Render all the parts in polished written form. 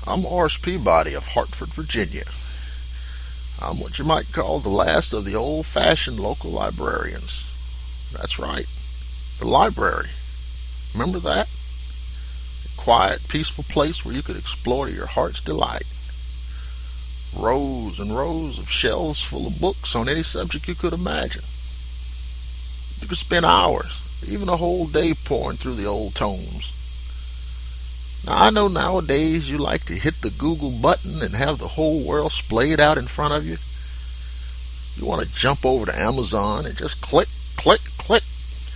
I'm Horace Peabody of Hartford, Virginia. I'm what you might call the last of the old-fashioned local librarians. That's right, the library. Remember that? A quiet, peaceful place where you could explore to your heart's delight. Rows and rows of shelves full of books on any subject you could imagine. You could spend hours, even a whole day poring through the old tomes. Now, I know nowadays you like to hit the Google button and have the whole world splayed out in front of you. You want to jump over to Amazon and just click, click, click.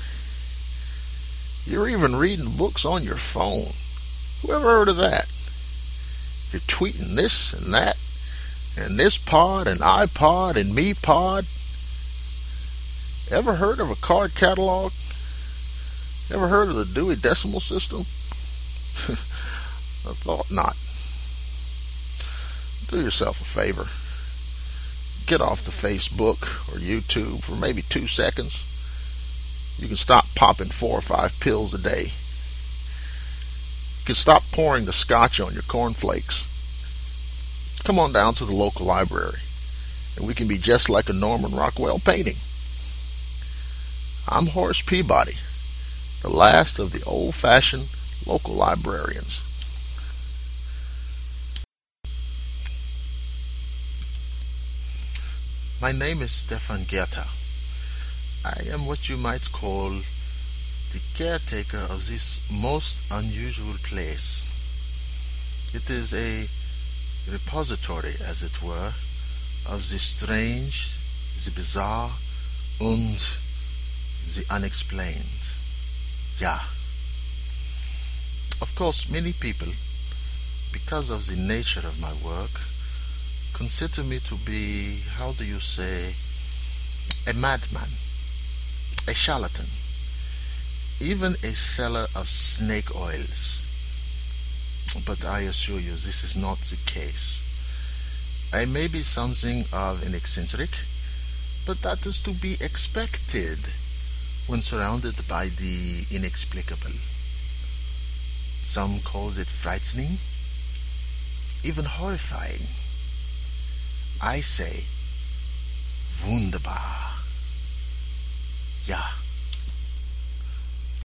You're even reading books on your phone. Whoever heard of that? You're tweeting this and that, and this pod and iPod and me pod. Ever heard of a card catalog? Ever heard of the Dewey Decimal System? I thought not. Do yourself a favor. Get off the Facebook or YouTube for maybe 2 seconds. You can stop popping 4 or 5 pills a day. You can stop pouring the scotch on your cornflakes. Come on down to the local library, and we can be just like a Norman Rockwell painting. I'm Horace Peabody, the last of the old-fashioned local librarians. My name is Stefan Goethe. I am what you might call the caretaker of this most unusual place. It is a repository, as it were, of the strange, the bizarre, and the unexplained. Yeah. Of course, many people, because of the nature of my work, consider me to be, how do you say, a madman, a charlatan, even a seller of snake oils. But I assure you, this is not the case. I may be something of an eccentric, but that is to be expected when surrounded by the inexplicable. Some calls it frightening, even horrifying. I say, wunderbar. Ja.